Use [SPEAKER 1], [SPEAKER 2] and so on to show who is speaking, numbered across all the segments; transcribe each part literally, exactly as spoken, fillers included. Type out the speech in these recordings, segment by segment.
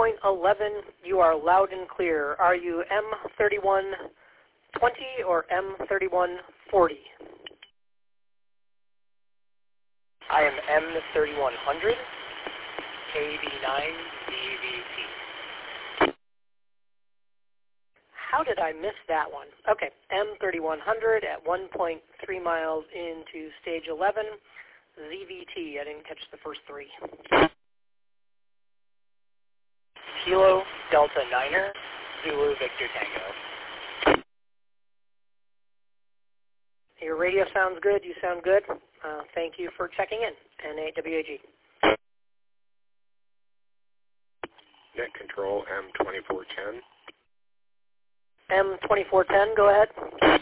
[SPEAKER 1] point eleven, you are loud and clear. Are you M thirty-one twenty or M thirty-one forty?
[SPEAKER 2] I am M thirty-one hundred, K B nine D V T.
[SPEAKER 1] How did I miss that one? Okay, M thirty-one hundred at one point three miles into stage eleven, Z V T. I didn't catch the first three.
[SPEAKER 2] Kilo Delta Niner, Zulu Victor Tango.
[SPEAKER 1] Your radio sounds good. You sound good. Uh, thank you for checking in. N A W A G.
[SPEAKER 3] Net Control M twenty-four ten.
[SPEAKER 1] M twenty-four ten, go ahead.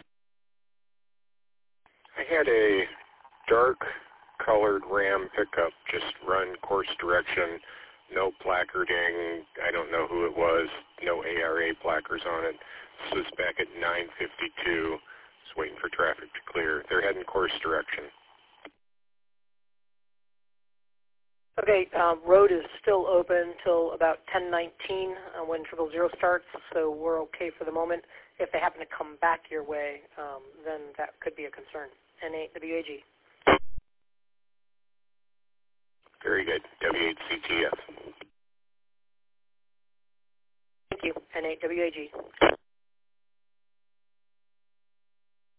[SPEAKER 3] I had a dark colored Ram pickup just run course direction, no placarding, I don't know who it was, no A R A placards on it. This was back at nine fifty-two, just waiting for traffic to clear. They're heading course direction.
[SPEAKER 1] Okay, um, road is still open till about ten nineteen uh, when triple zero starts, so we're okay for the moment. If they happen to come back your way, um, then that could be a concern. N eight W A G.
[SPEAKER 3] Very good. W eight C T F.
[SPEAKER 1] Thank you. N eight W A G.